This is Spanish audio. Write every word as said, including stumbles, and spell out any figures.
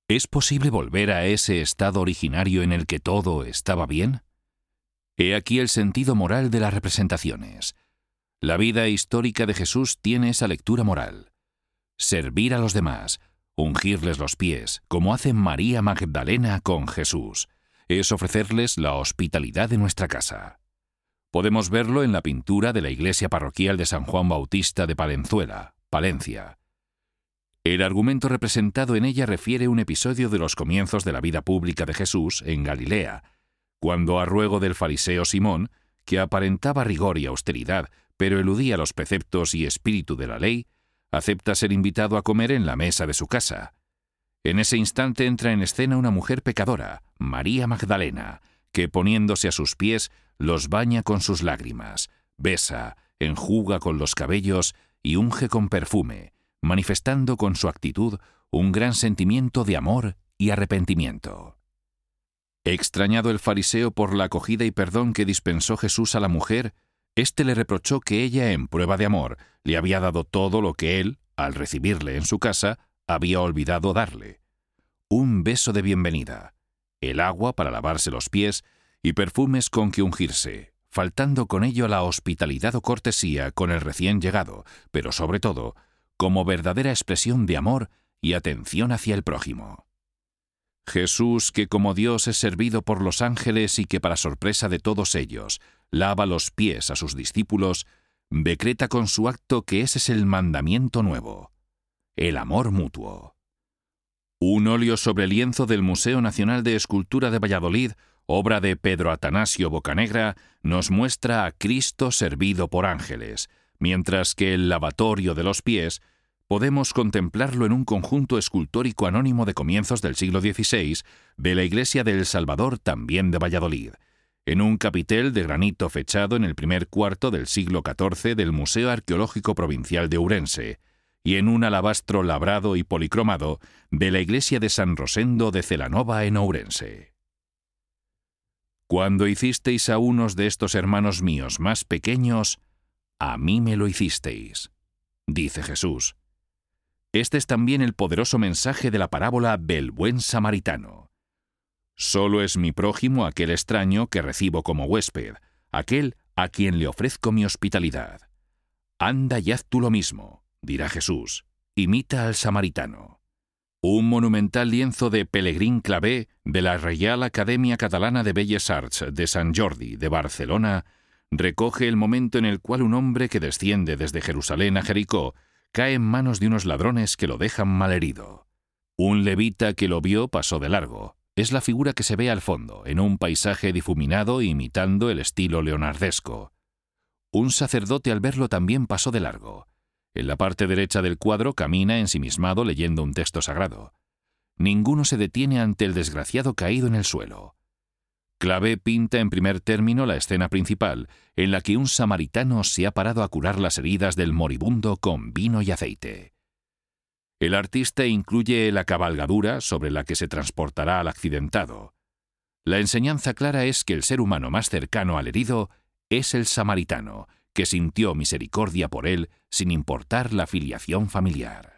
¿Es posible volver a ese estado originario en el que todo estaba bien? He aquí el sentido moral de las representaciones. La vida histórica de Jesús tiene esa lectura moral. Servir a los demás, ungirles los pies, como hace María Magdalena con Jesús, es ofrecerles la hospitalidad de nuestra casa. Podemos verlo en la pintura de la iglesia parroquial de San Juan Bautista de Palenzuela, Palencia. El argumento representado en ella refiere un episodio de los comienzos de la vida pública de Jesús en Galilea, cuando a ruego del fariseo Simón, que aparentaba rigor y austeridad, pero eludía los preceptos y espíritu de la ley, acepta ser invitado a comer en la mesa de su casa. En ese instante entra en escena una mujer pecadora, María Magdalena, que poniéndose a sus pies los baña con sus lágrimas, besa, enjuga con los cabellos y unge con perfume, manifestando con su actitud un gran sentimiento de amor y arrepentimiento. Extrañado el fariseo por la acogida y perdón que dispensó Jesús a la mujer, éste le reprochó que ella, en prueba de amor, le había dado todo lo que él, al recibirle en su casa, había olvidado darle: un beso de bienvenida, el agua para lavarse los pies y perfumes con que ungirse, faltando con ello la hospitalidad o cortesía con el recién llegado, pero sobre todo, como verdadera expresión de amor y atención hacia el prójimo. Jesús, que como Dios es servido por los ángeles y que para sorpresa de todos ellos lava los pies a sus discípulos, decreta con su acto que ese es el mandamiento nuevo: el amor mutuo. Un óleo sobre lienzo del Museo Nacional de Escultura de Valladolid, obra de Pedro Atanasio Bocanegra, nos muestra a Cristo servido por ángeles, mientras que el lavatorio de los pies podemos contemplarlo en un conjunto escultórico anónimo de comienzos del siglo dieciséis de la Iglesia del Salvador, también de Valladolid, en un capitel de granito fechado en el primer cuarto del siglo catorce del Museo Arqueológico Provincial de Ourense, y en un alabastro labrado y policromado de la iglesia de San Rosendo de Celanova en Ourense. Cuando hicisteis a unos de estos hermanos míos más pequeños, a mí me lo hicisteis, dice Jesús. Este es también el poderoso mensaje de la parábola del buen samaritano. Solo es mi prójimo aquel extraño que recibo como huésped, aquel a quien le ofrezco mi hospitalidad. Anda y haz tú lo mismo, dirá Jesús, imita al samaritano. Un monumental lienzo de Pelegrín Clavé de la Reial Academia Catalana de Belles Arts de Sant Jordi de Barcelona recoge el momento en el cual un hombre que desciende desde Jerusalén a Jericó cae en manos de unos ladrones que lo dejan malherido. Un levita que lo vio pasó de largo. Es la figura que se ve al fondo, en un paisaje difuminado imitando el estilo leonardesco. Un sacerdote al verlo también pasó de largo. En la parte derecha del cuadro camina ensimismado leyendo un texto sagrado. Ninguno se detiene ante el desgraciado caído en el suelo. Clavé pinta en primer término la escena principal, en la que un samaritano se ha parado a curar las heridas del moribundo con vino y aceite. El artista incluye la cabalgadura sobre la que se transportará al accidentado. La enseñanza clara es que el ser humano más cercano al herido es el samaritano, que sintió misericordia por él sin importar la filiación familiar.